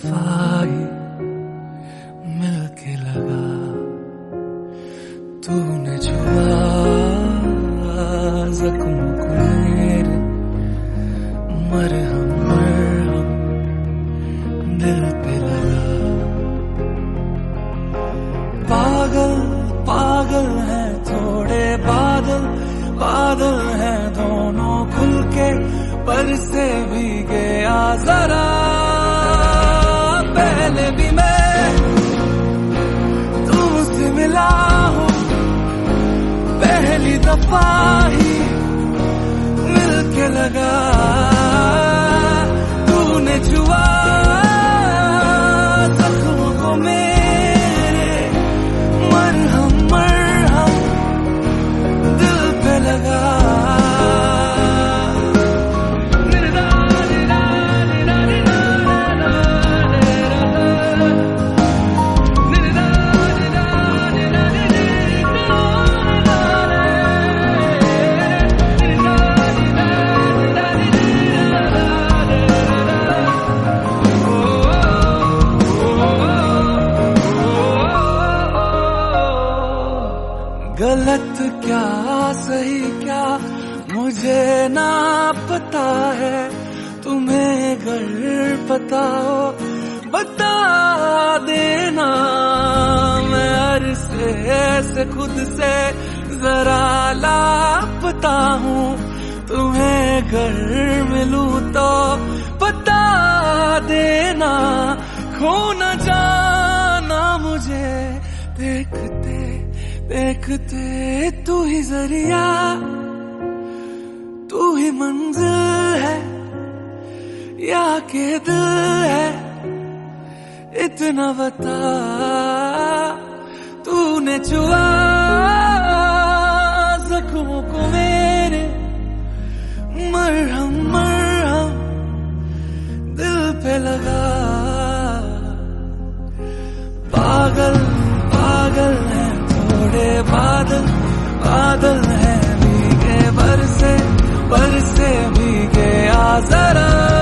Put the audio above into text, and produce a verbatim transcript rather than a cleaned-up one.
दफा ही मिलके लगा, तूने छुआ जख्म को मेरे, मरहम मरहम दिल पे लगा। पागल पागल है थोड़े बादल, बादल है दोनों खुल के, पर से भी गया जरा। पहले भी मैं तुमसे मिला हूँ, पहली दफा ही मिलके लगा, तूने छुआ जख्म को मेरे, मरहम मरहम दिल पे लगा। गलत क्या सही क्या मुझे ना पता है, तुम्हें अगर पता हो बता देना। मैं अरसे से खुद से जरा लापता हूँ, तुम्हें अगर मिलूं तो बता देना। खो न जाना मुझे देखते देखते, तू ही जरिया तू ही मंजिल है या के दिल है, इतना बता। तूने छुआ जख्मों को मेरे, मरहम मरहम दिल पे लगा। पागल पागल है थोड़े बादल, बादल है भीगे बरसे, बरसे भीगे आ जरा।